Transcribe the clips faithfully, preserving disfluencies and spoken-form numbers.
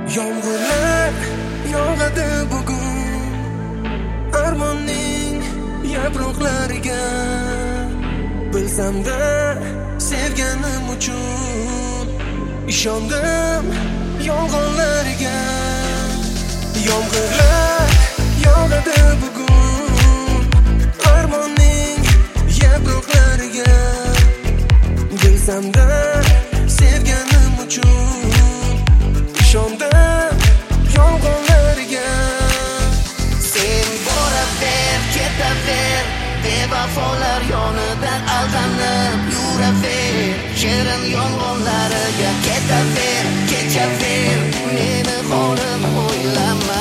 Yomg'irlar yog'adi bugun armonning yaproqlariga. Bilsam-da sevganim uchun ishondim yolg'onlariga. Yomg'irlar yog'adi bugun armonning yaproqlariga. Bilsam-da sevganim uchun ishondim yolg'onlariga. Sen boraver, ketaver, bevafolar yonidan aldanib yuraver. Shirin yolg'onlariga ketaver, kechaver, meni holim o'ylama.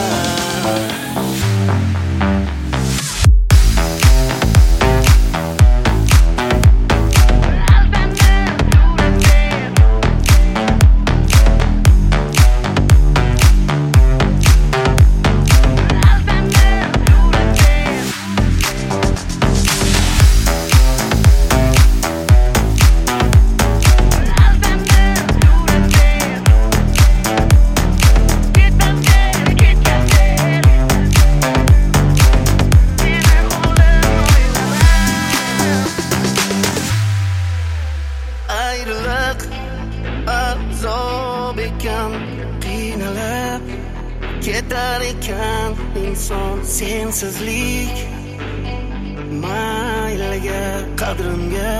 Ayrılık azob ekan, qiynalib ketar ekan inson. Sensizlik mayliga, qadrimga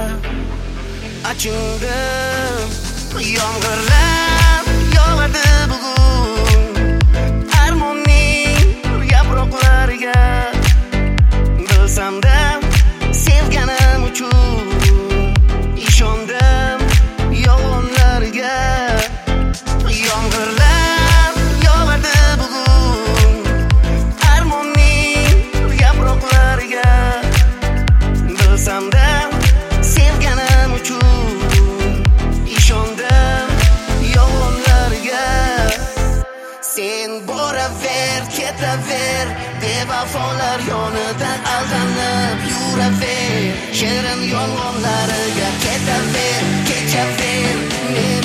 achindim. Yomg'irlar yog'adi bugun armonning yaproqlariga. Bilsam-da sevganim uchun ishondim yolg'onlariga. Yomg'irlar yog'adi bugun armonning yaproqlariga. Bilsam-da sevganim uchun ishondim yolg'onlariga. Sen boraver, ketaver, bevafolar yonidan aldanib yuraver. Shirin yolg'onlariga ketaver, kechaver,